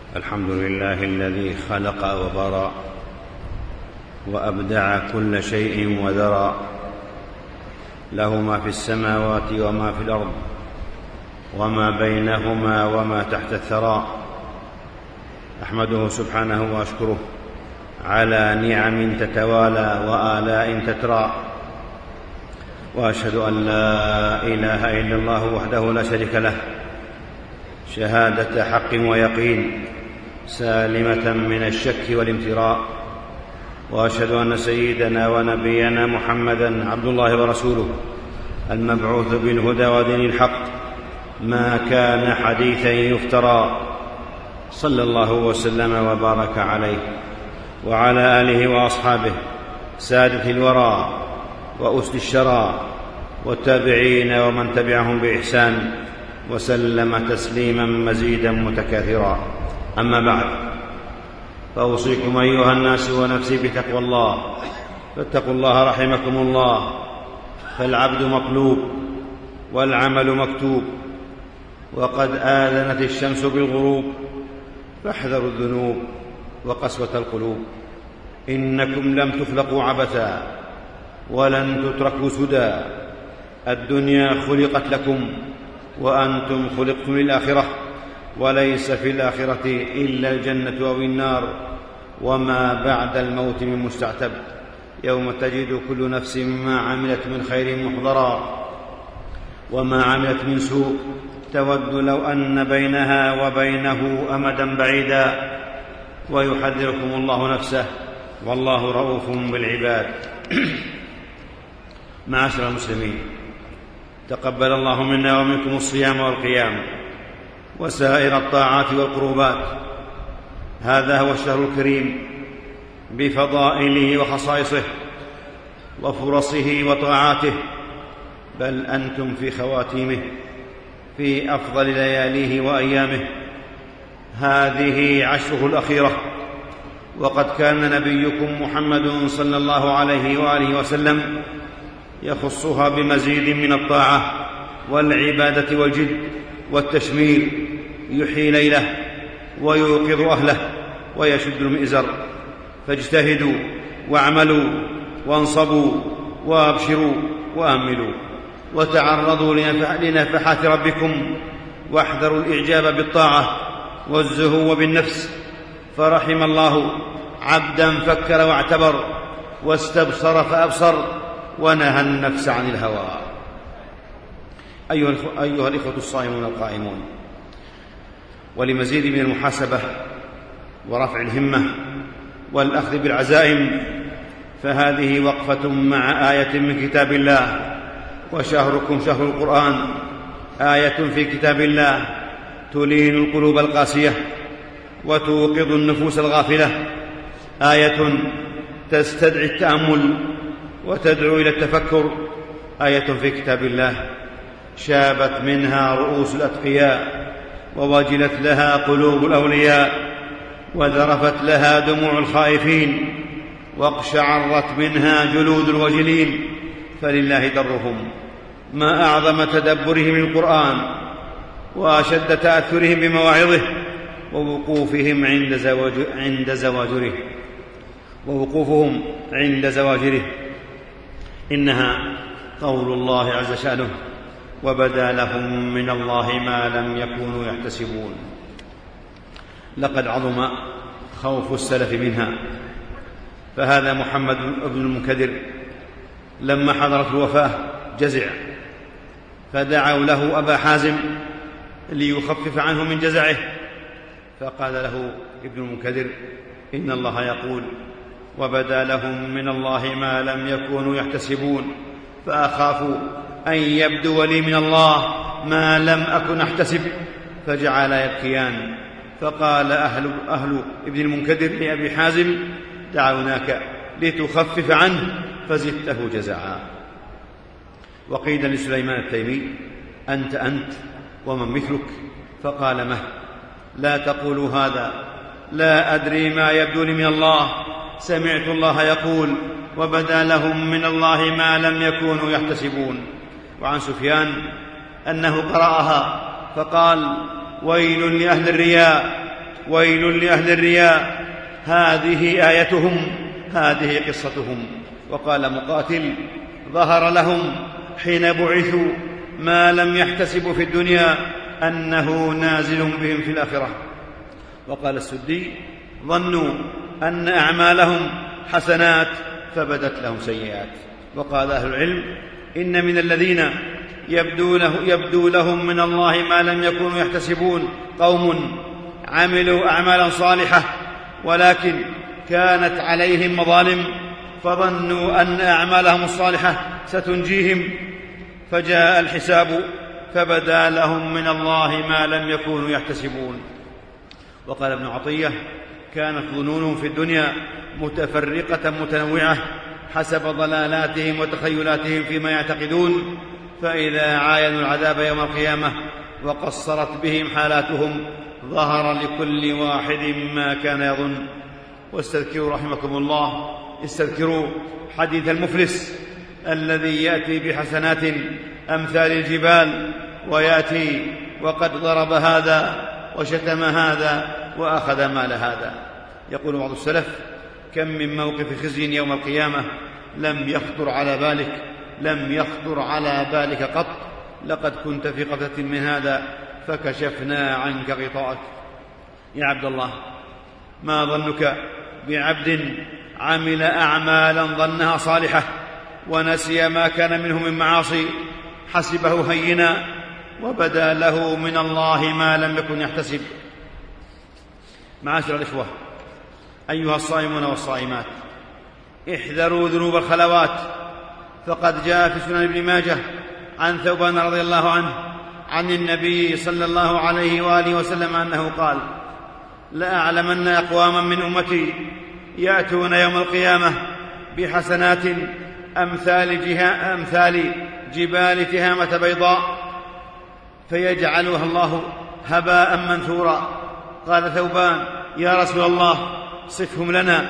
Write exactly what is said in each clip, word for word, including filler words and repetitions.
الحمد لله الذي خلق وبرى وأبدع كل شيء وذرى، له ما في السماوات وما في الأرض وما بينهما وما تحت الثرى. أحمده سبحانه وأشكره على نعم تتوالى وآلاء تترى، وأشهد أن لا إله إلا الله وحده لا شريك له شهادة حق ويقين سالمة من الشك والامتراء، وأشهد أن سيدنا ونبينا محمدًا عبد الله ورسوله المبعوث بالهدى ودين الحق، ما كان حديثًا يفترى، صلى الله وسلم وبارك عليه وعلى آله وأصحابه سادة الورى وأسد الشرى والتابعين ومن تبعهم بإحسان وسلم تسليما مزيدا متكاثرا. أما بعد، فأوصيكم أيها الناس ونفسي بتقوى الله، فاتقوا الله رحمكم الله، فالعبد مطلوب والعمل مكتوب، وقد آذنت الشمس بالغروب، فاحذروا الذنوب وقسوة القلوب، إنكم لم تخلقوا عبثا ولن تتركوا سدى، الدنيا خلقت لكم وأنتم خلقتم للآخرة، وليس في الآخرة إلا الجنة أو النار، وما بعد الموت من مستعتب، يوم تجد كل نفس ما عملت من خير محضرا وما عملت من سوء تود لو أن بينها وبينه أمدا بعيدا، ويحذركم الله نفسه والله رؤوف بالعباد. معاشر المسلمين، تقبل الله منا ومنكم الصيام والقيام وسائر الطاعات والقربات. هذا هو الشهر الكريم بفضائله وخصائصه وفرصه وطاعاته، بل أنتم في خواتيمه، في أفضل لياليه وأيامه. هذه عشره الأخيرة، وقد كان نبيكم محمد صلى الله عليه وآله وسلم يخصها بمزيد من الطاعة والعبادة والجد والتشمير، يحيي ليله ويوقظ أهله ويشد المئزر، فاجتهدوا واعملوا وانصبوا وابشروا وآملوا، وتعرضوا لنفحات ربكم، واحذروا الإعجاب بالطاعة والزهو بالنفس، فرحم الله عبدا فكر واعتبر واستبصر فأبصر ونهى النفس عن الهوى. أيها الإخوة الصائمون القائمون، ولمزيد من المحاسبة ورفع الهمة والأخذ بالعزائم، فهذه وقفة مع آية من كتاب الله، وشهركم شهر القرآن، آية في كتاب الله تلين القلوب القاسية وتوقظ النفوس الغافلة، آية تستدعي التأمل وتدعو إلى التفكر، آية في كتاب الله شابت منها رؤوس الأتقياء ووجلت لها قلوب الأولياء وذرفت لها دموع الخائفين واقشعرت منها جلود الوجلين، فلله درهم. ما أعظم تدبرهم للقرآن وأشد تأثرهم بمواعظه ووقوفهم عند, زواج عند زواجره ووقوفهم عند زواجره إنها قول الله عز شأنه: وبدا لهم من الله ما لم يكونوا يحتسبون. لقد عظم خوف السلف منها، فهذا محمد بن المنكدر لما حضرت الوفاة جزع، فدعوا له أبا حازم ليخفف عنه من جزعه، فقال له ابن المنكدر: إن الله يقول: وبدا لهم من الله ما لم يكونوا يحتسبون، فأخاف أن يبدو لي من الله ما لم أكن أحتسب، فجعلا يبكيان. فقال أهل, أهل ابن المنكدر لأبي حازم: دعوناك لتخفف عنه فزدته جزعا. وقيل لسليمان التيمي: أنت أنت ومن مثلك؟ فقال: مه، لا تقولوا هذا، لا أدري ما يبدو لي من الله، سمعت الله يقول: وبدا لهم من الله ما لم يكونوا يحتسبون. وعن سفيان أنه قرأها فقال: ويل لأهل الرياء ويل لأهل الرياء، هذه آيتهم، هذه قصتهم. وقال مقاتل: ظهر لهم حين بعثوا ما لم يحتسبوا في الدنيا أنه نازل بهم في الآخرة. وقال السدي: ظنوا أن أعمالهم حسنات فبدت لهم سيئات. وقال أهل العلم: إن من الذين يبدو, له يبدو لهم من الله ما لم يكونوا يحتسبون قوم عملوا أعمالا صالحة ولكن كانت عليهم مظالم، فظنوا أن أعمالهم الصالحة ستنجيهم، فجاء الحساب فبدا لهم من الله ما لم يكونوا يحتسبون. وقال ابن عطية: كانت ظنونهم في الدنيا متفرقة متنوعة حسب ضلالاتهم وتخيلاتهم فيما يعتقدون، فإذا عاينوا العذاب يوم القيامة وقصرت بهم حالاتهم ظهر لكل واحد ما كان يظن. واستذكروا رحمكم الله، استذكروا حديث المفلس الذي يأتي بحسنات أمثال الجبال، ويأتي وقد ضرب هذا وشتم هذا وأخذ مال هذا. يقول بعض السلف: كم من موقف خزي يوم القيامة لم يخطر على بالك لم يخطر على بالك قط، لقد كنت في غفلة من هذا فكشفنا عنك غطاءك. يا عبد الله، ما ظنك بعبد عمل أعمالا ظنها صالحة ونسي ما كان منه من معاصي حسبه هينا وبدا له من الله ما لم يكن يحتسب. معاشر الإخوة، أيها الصائمون والصائمات، احذروا ذنوب الخلوات، فقد جاء في سنن ابن ماجه عن ثوبان رضي الله عنه عن النبي صلى الله عليه وآله وسلم أنه قال: لأعلمن أقواما من أمتي يأتون يوم القيامة بحسنات أمثال, جها أمثال جبال تهامة بيضاء فيجعلها الله هباء منثورا. قال ثوبان: يا رسول الله، صفهم لنا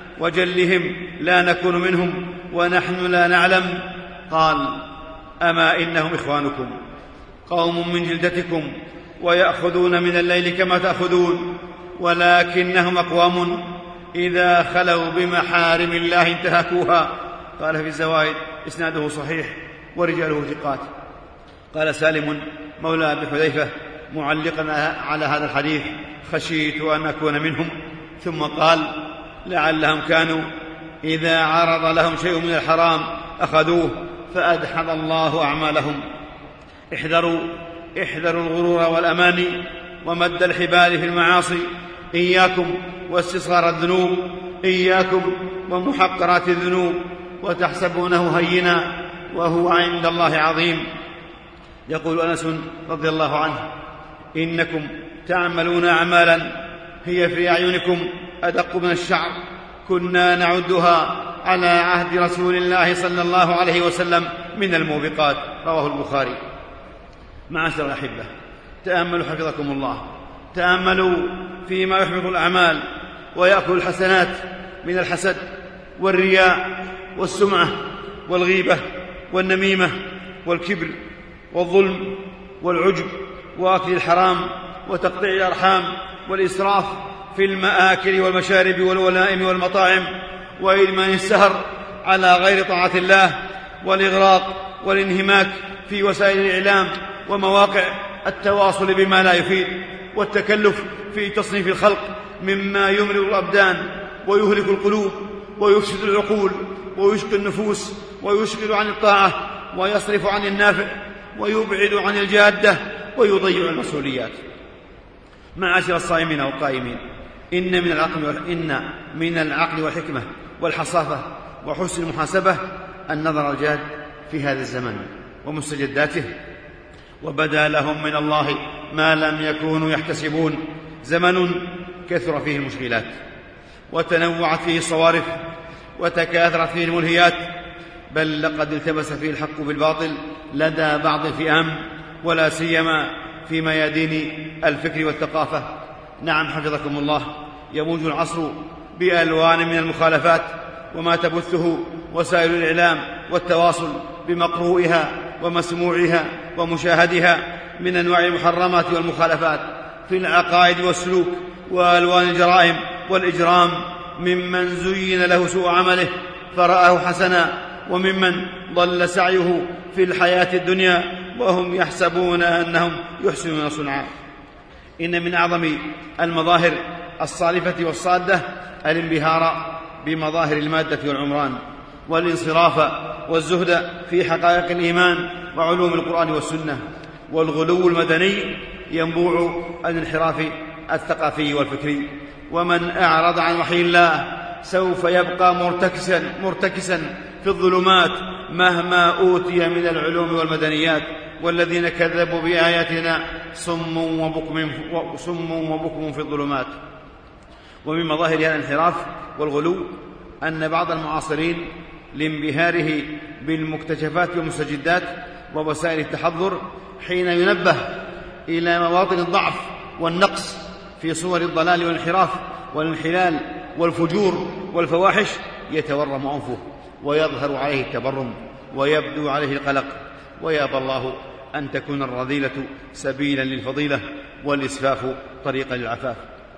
وجلهم لا نكون منهم ونحن لا نعلم. قال: أما إنهم إخوانكم، قوم من جلدتكم ويأخذون من الليل كما تأخذون، ولكنهم أقوام إذا خلوا بمحارم الله انتهكوها. قال في الزوائد: إسناده صحيح ورجاله ثقات. قال سالم مولى أبي حذيفة معلقا على هذا الحديث: خشيت أن أكون منهم. ثم قال: لعلهم كانوا إذا عرض لهم شيء من الحرام أخذوه فأدحض الله أعمالهم. احذروا احذروا الغرور والأماني ومد الحبال في المعاصي، إياكم واستصغار الذنوب، إياكم ومحقرات الذنوب، وتحسبونه هينا وهو عند الله عظيم. يقول أنس رضي الله عنه: إنكم تعملون أعمالا هي في أعينكم أدق من الشعر، كنا نعدها على عهد رسول الله صلى الله عليه وسلم من الموبقات. رواه البخاري. معاشر الأحبة، تأملوا حفظكم الله، تأملوا فيما يحبط الأعمال ويأكل الحسنات من الحسد والرياء والسمعة والغيبة والنميمة والكبر والظلم والعجب وأكل الحرام وتقطيع الأرحام والإسراف في المآكل والمشارب والولائم والمطاعم وإدمان السهر على غير طاعة الله والإغراق والانهماك في وسائل الإعلام ومواقع التواصل بما لا يفيد، والتكلف في تصنيف الخلق مما يمرض الأبدان ويهلك القلوب ويفسد العقول ويشقي النفوس ويشغل عن الطاعة ويصرف عن النافع ويبعد عن الجادة ويضيع المسؤوليات. معاشر الصائمين والقائمين، إن من العقل إن من العقل والحكمة والحصافة وحسن المحاسبة النظر الجاد في هذا الزمن ومستجداته، وبدا لهم من الله ما لم يكونوا يحتسبون. زمن كثر فيه المشكلات وتنوعت فيه الصوارف وتكاثرت فيه الملهيات، بل لقد التبس فيه الحق بالباطل لدى بعض الفئام، ولا سيما في ميادين الفكر والثقافة. نعم حفظكم الله، يموج العصر بألوان من المخالفات وما تبثه وسائل الإعلام والتواصل بمقروئها ومسموعها ومشاهدها من أنواع المحرمات والمخالفات في العقائد والسلوك وألوان الجرائم والإجرام، ممن زين له سوء عمله فرآه حسنا، وممن ضل سعيه في الحياة الدنيا وهم يحسبون أنهم يحسنون صنعا. إن من أعظم المظاهر الصالفة والصادة الانبهار بمظاهر المادة والعمران، والانصراف والزهد في حقائق الإيمان وعلوم القرآن والسنة، والغلو المدني ينبوع الانحراف الثقافي والفكري. ومن أعرض عن وحي الله سوف يبقى مرتكسا, مرتكسا في الظلمات مهما أوتي من العلوم والمدنيات، والذين كذبوا بآياتنا صم وبكم, صم وبكم في الظلمات. ومن مظاهر الانحراف والغلو أن بعض المعاصرين لانبهاره بالمكتشفات والمستجدات ووسائل التحضر حين ينبه إلى مواطن الضعف والنقص في صور الضلال والانحراف والانحلال والفجور والفواحش يتورم أنفه ويظهر عليه التبرم ويبدو عليه القلق، ويابى الله أن تكون الرذيلة سبيلا للفضيلة والإسفاف طريقا للعفاف.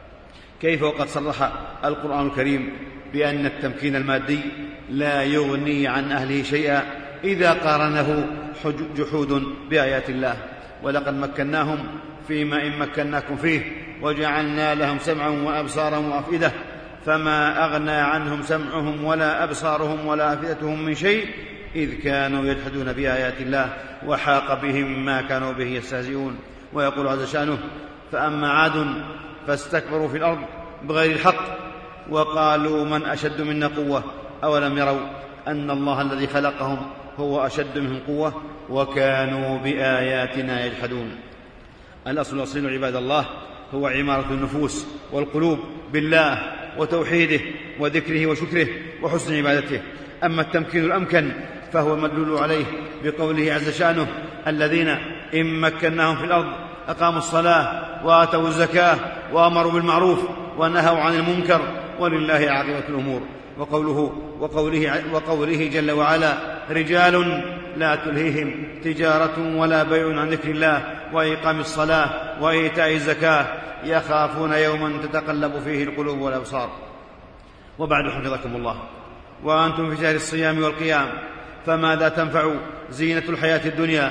كيف وقد صرح القرآن الكريم بأن التمكين المادي لا يغني عن أهله شيئا إذا قارنه جحود بآيات الله. ولقد مكناهم فيما إن مكناكم فيه وجعلنا لهم سمعا وأبصارا وأفئدة فما أغنى عنهم سمعهم ولا أبصارهم ولا أفئدتهم من شيء إذ كانوا يجحدون بآيات الله وحاق بهم ما كانوا به يستهزئون. ويقول عز شأنه: فأما عاد فاستكبروا في الأرض بغير الحق وقالوا من أشد منا قوة أولم يروا أن الله الذي خلقهم هو أشد منهم قوة وكانوا بآياتنا يجحدون. الأصل الأصيل عباد الله هو عمارة النفوس والقلوب بالله وتوحيده وذكره وشكره وحسن عبادته. أما التمكين الأمكن فهو مدلول عليه بقوله عز شأنه: الذين إن مكناهم في الأرض أقاموا الصلاة وآتوا الزكاة وأمروا بالمعروف ونهوا عن المنكر ولله عاقبة الأمور. وقوله, وقوله, وقوله جل وعلا: رجال لا تلهيهم تجارة ولا بيع عن ذكر الله وإقام الصلاة وإيتاء الزكاة يخافون يوما تتقلب فيه القلوب والأبصار. وبعد، حفظكم الله وأنتم في شهر الصيام والقيام، فماذا تنفع زينة الحياة الدنيا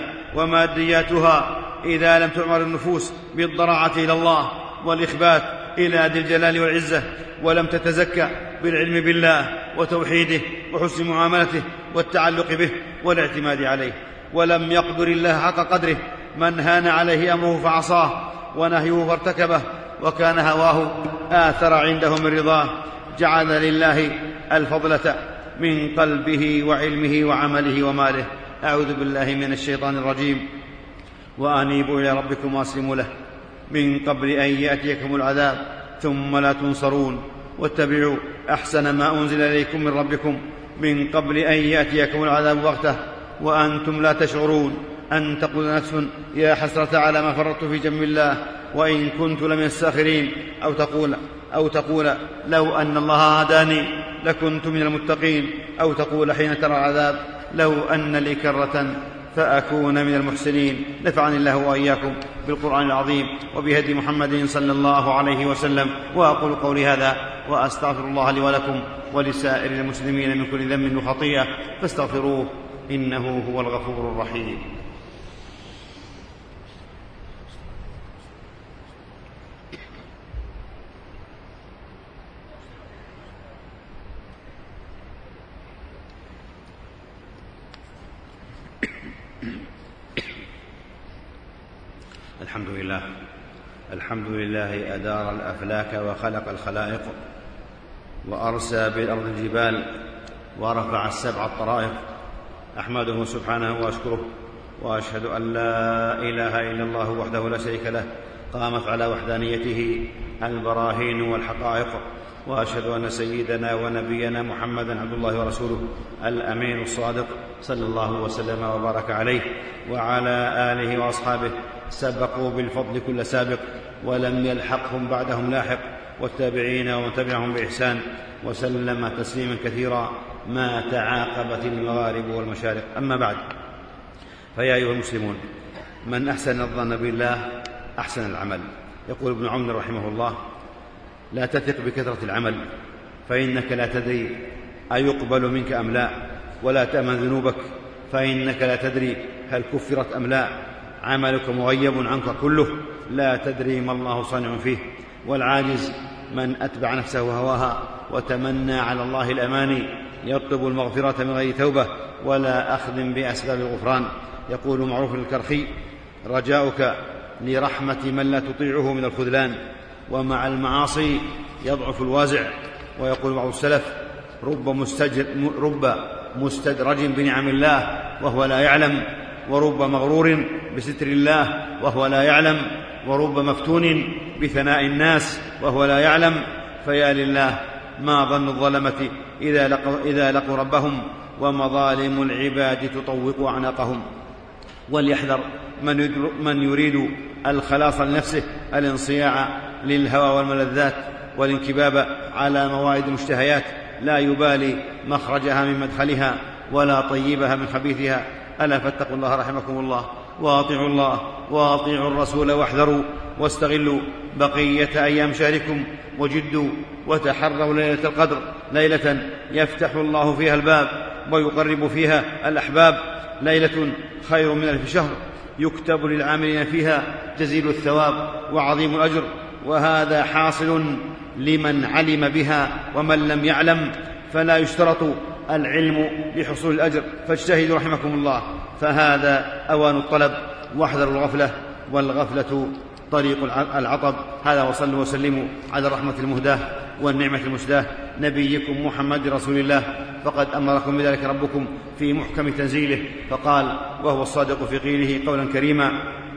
ومادياتها إذا لم تعمر النفوس بالضراعة إلى الله والإخبات إلى ذي الجلال والعزة، ولم تتزكى بالعلم بالله وتوحيده وحسن معاملته والتعلق به والاعتماد عليه. ولم يقدر الله حق قدره من هان عليه أمره فعصاه ونهيه فارتكبه وكان هواه آثر عنده من رضاه. جعل لله الفضلة من قلبه وعلمه وعمله وماله. أعوذ بالله من الشيطان الرجيم. وأنيبوا إلى ربكم وأسلموا له من قبل أن يأتيكم العذاب ثم لا تنصرون واتبعوا أحسن ما أنزل إليكم من ربكم من قبل أن يأتيكم العذاب بغتة وأنتم لا تشعرون. أن تقول نفس يا حسرة على ما فرطت في جنب الله وإن كنت لمن الساخرين، أو تقول, أو تقول لو أن الله هداني لكنت من المتقين، أو تقول حين ترى العذاب لو أن لي كرة فأكون من المحسنين. نفعني الله وإياكم بالقرآن العظيم وبهدي محمد صلى الله عليه وسلم. وأقول قولي هذا وأستغفر الله لي ولكم ولسائر المسلمين من كل ذنب وخطيئة فاستغفروه إنه هو الغفور الرحيم. الحمد لله الحمد لله أدار الأفلاك وخلق الخلائق وأرسى بالأرض الجبال ورفع السبع الطرائق. أحمده سبحانه وأشكره وأشهد أن لا إله إلا الله وحده لا شريك له قامت على وحدانيته البراهين والحقائق. وأشهد أن سيدنا ونبينا محمدا عبد الله ورسوله الأمين الصادق صلى الله وسلم وبارك عليه وعلى آله وأصحابه سبقوا بالفضل كل سابق ولم يلحقهم بعدهم لاحق، والتابعين ومن تبعهم بإحسان وسلم تسليما كثيرا ما تعاقبت المغارب والمشارق. أما بعد، فيا أيها المسلمون، من أحسن الظن بالله أحسن العمل. يقول ابن عمر رحمه الله: لا تثق بكثرة العمل، فإنك لا تدري أيقبل منك أم لا، ولا تأمن ذنوبك، فإنك لا تدري هل كفرت أم لا. عملك مغيب عنك كله، لا تدري ما الله صانع فيه. والعاجز من أتبع نفسه وهواها وتمنى على الله الأماني، يطلب المغفرة من غير توبة ولا أخذ بأسباب الغفران. يقول معروف الكرخي: رجاؤك لرحمة من لا تطيعه من الخذلان، ومع المعاصي يضعف الوازع. ويقول بعض السلف: رب, مستجر رب مستدرج بنعم الله وهو لا يعلم، ورب مغرور بستر الله وهو لا يعلم، ورب مفتون بثناء الناس وهو لا يعلم. فيا لله ما ظن الظلمة إذا لقوا, إذا لقوا ربهم، ومظالم العباد تطوق أعناقهم. وليحذر من يريد الخلاص لنفسه الانصياع للهوى والملذات والانكباب على موائد المشتهيات، لا يبالي مخرجها من مدخلها ولا طيبها من خبيثها. ألا فاتقوا الله رحمكم الله، وأطيعوا الله وأطيعوا الرسول، واحذروا واستغلوا بقية أيام شهركم، وجدوا وتحروا ليلة القدر، ليلة يفتح الله فيها الباب ويقرب فيها الأحباب، ليلة خير من ألف شهر، يكتب للعاملين فيها جزيل الثواب وعظيم الأجر. وهذا حاصل لمن علم بها، ومن لم يعلم فلا يشترط العلم لحصول الأجر، فاجتهدوا رحمكم الله، فهذا أوان الطلب، واحذروا الغفلة، والغفلة طريق العطب. هذا وصلوا وسلموا على الرحمة المهداة والنعمة المسداة نبيكم محمد رسول الله، فقد أمركم بذلك ربكم في محكم تنزيله، فقال وهو الصادق في قيله قولا كريما: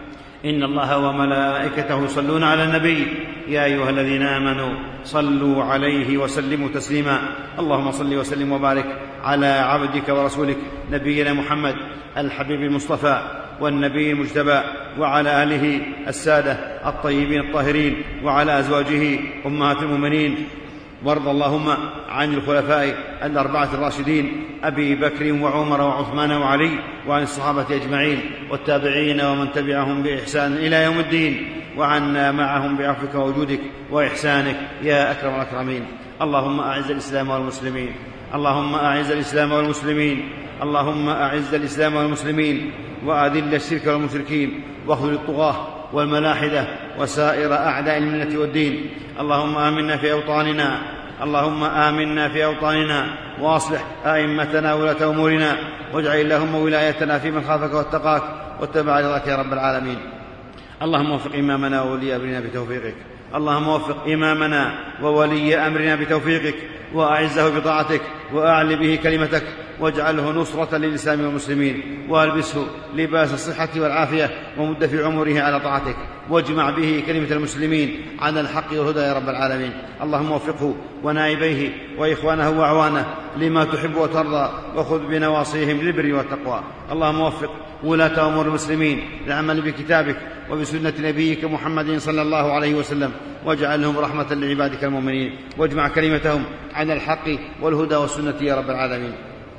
إن الله وملائكته يصلون على النبي يا أيها الذين آمنوا صلوا عليه وسلموا تسليما. اللهم صل وسلم وبارك على عبدك ورسولك نبينا محمد الحبيب المصطفى والنبي المجتبى، وعلى آله السادة الطيبين الطاهرين، وعلى أزواجه أمهات المؤمنين. وارض اللهم عن الخلفاء الأربعة الراشدين أبي بكر وعمر وعثمان وعلي، وعن الصحابة أجمعين والتابعين ومن تبعهم بإحسان إلى يوم الدين، وعنا معهم بعفوك ووجودك وإحسانك يا أكرم الأكرمين. اللهم أعز الإسلام والمسلمين، اللهم أعز الإسلام والمسلمين، اللهم أعز الإسلام والمسلمين، وأذل الشرك والمشركين، واخذل الطغاة والملاحدة وسائر أعداء الملة والدين. اللهم آمنا في أوطاننا، اللهم آمنا في أوطاننا، وأصلح أئمتنا وولاة أمورنا، واجعل اللهم ولايتنا في من خافك واتقاك واتبع رضاك يا رب العالمين. اللهم وفق إمامنا وولي أمرنا بتوفيقك، اللهم وفق إمامنا وولي أمرنا بتوفيقك، وأعزه بطاعتك، وأعل به كلمتك، واجعله نصرة للإسلام والمسلمين، وألبسه لباس الصحة والعافية، ومد في عمره على طاعتك، واجمع به كلمة المسلمين على الحق والهدى يا رب العالمين. اللهم وفقه ونائبيه وإخوانه وأعوانه لما تحب وترضى، وخذ بنواصيهم للبر والتقوى. اللهم وفق ولاة أمور المسلمين للعمل بكتابك وبسنة نبيك محمد صلى الله عليه وسلم، واجعلهم رحمة لعبادك المؤمنين، واجمع كلمتهم على الحق والهدى والسنة يا رب العالمين.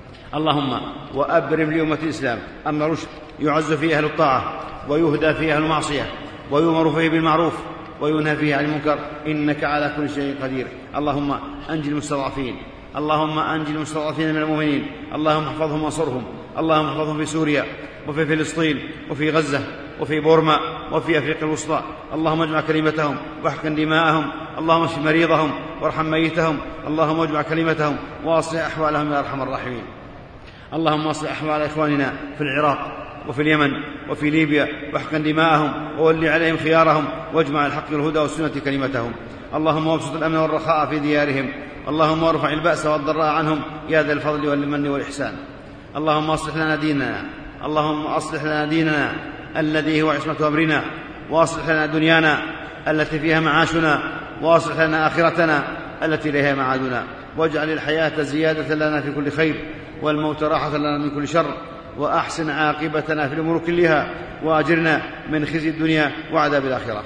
اللهم وأبرم لأمة الإسلام أمر رشد يعز فيه أهل الطاعة، ويهدى فيه أهل المعصية، ويؤمر فيه بالمعروف، وينهى فيه عن المنكر، إنك على كل شيء قدير. اللهم أنجِ المستضعفين، اللهم أنجِ المستضعفين من المؤمنين، اللهم احفظهم وانصرهم، اللهم احفظهم في سوريا وفي فلسطين وفي غزة وفي بورما وفي أفريقيا الوسطى. اللهم اجمع كلمتهم واحقن دماءهم، اللهم اشف مريضهم وارحم ميتهم، اللهم اجمع كلمتهم واصلح أحوالهم يا أرحم الراحمين. اللهم اصلح أحوال إخواننا في العراق وفي اليمن وفي ليبيا، واحقن دماءهم وولي عليهم خيارهم، واجمع الحق والهدى والسنة كلمتهم. اللهم وابسط الأمن والرخاء في ديارهم، اللهم ارفع البأس والضراء عنهم يا ذا الفضل والمن والإحسان. اللهم اصلح لنا ديننا، اللهم اصلح لنا ديننا الذي هو عصمة أمرنا، واصلح لنا دنيانا التي فيها معاشنا، واصلح لنا آخرتنا التي إليها معادنا، واجعل الحياة زيادة لنا في كل خير، والموت راحة لنا من كل شر، وأحسن عاقبتنا في الأمور كلها، وأجرنا من خزي الدنيا وعذاب الآخرة.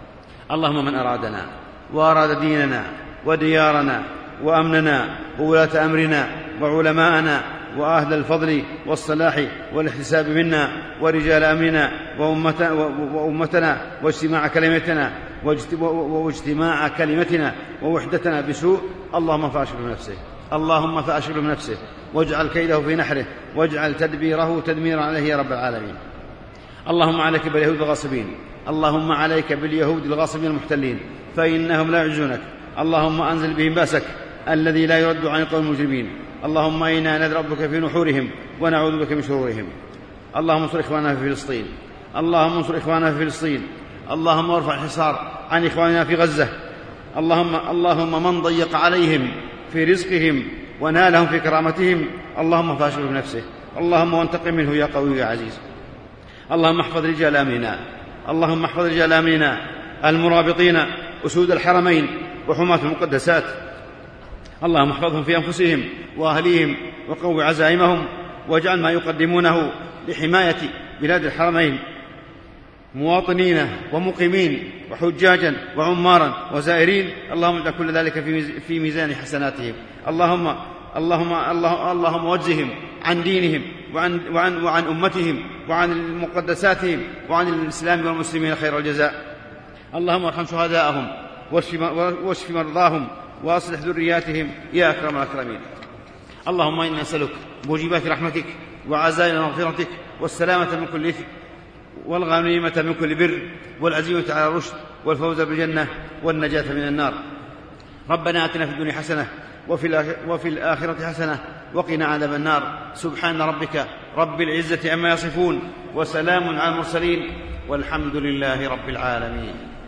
اللهم من أرادنا وأراد ديننا وديارنا وأمننا وولاة أمرنا وعلماءنا وأهل الفضل والصلاح والاحتساب منا ورجال أمرنا وأمتنا واجتماع كلمتنا واجتماع كلمتنا ووحدتنا بسوء اللهم فأشغله بنفسه اللهم فأشغله بنفسه واجعل كيده في نحره واجعل تدبيره تدميرا عليه يا رب العالمين. اللهم عليك باليهود الغاصبين اللهم عليك باليهود الغاصبين المحتلين فإنهم لا يعجزونك. اللهم أنزل بهم بأسك الذي لا يرد عن القوم المجرمين. اللهم إنا نذر بك في نحورهم ونعوذ بك من شرورهم. اللهم انصر إخواننا في فلسطين اللهم انصر إخواننا في فلسطين. اللهم ارفع الحصار عن إخواننا في غزة. اللهم اللهم من ضيق عليهم في رزقهم ونالهم في كرامتهم اللهم فاشغله بنفسه اللهم وانتقم منه يا قوي يا عزيز. اللهم احفظ رجال أمننا اللهم احفظ رجال أمننا المرابطين أسود الحرمين وحماة المقدسات. اللهم احفظهم في أنفسهم وأهليهم وقوي عزائمهم واجعل ما يقدمونه لحماية بلاد الحرمين مواطنين ومقيمين وحجاجا وعمارا وزائرين اللهم اجعل كل ذلك في ميزان حسناتهم. اللهم اللهم اللهم, اللهم وجههم عن دينهم وعن, وعن, وعن أمتهم وعن مقدساتهم وعن الإسلام والمسلمين خير الجزاء. اللهم ارحم شهداءهم واشف مرضاهم وأصلح ذرياتهم يا أكرم الأكرمين. اللهم إنا نسألك موجبات رحمتك وعزائم مغفرتك والسلامة من كل إثم والغنيمة من كل بر والعزيمة على الرشد والفوز بالجنة والنجاة من النار. ربنا آتنا في الدنيا حسنة وفي الآخرة حسنة وقنا عذاب النار. سبحان ربك رب العزة عما يصفون وسلام على المرسلين والحمد لله رب العالمين.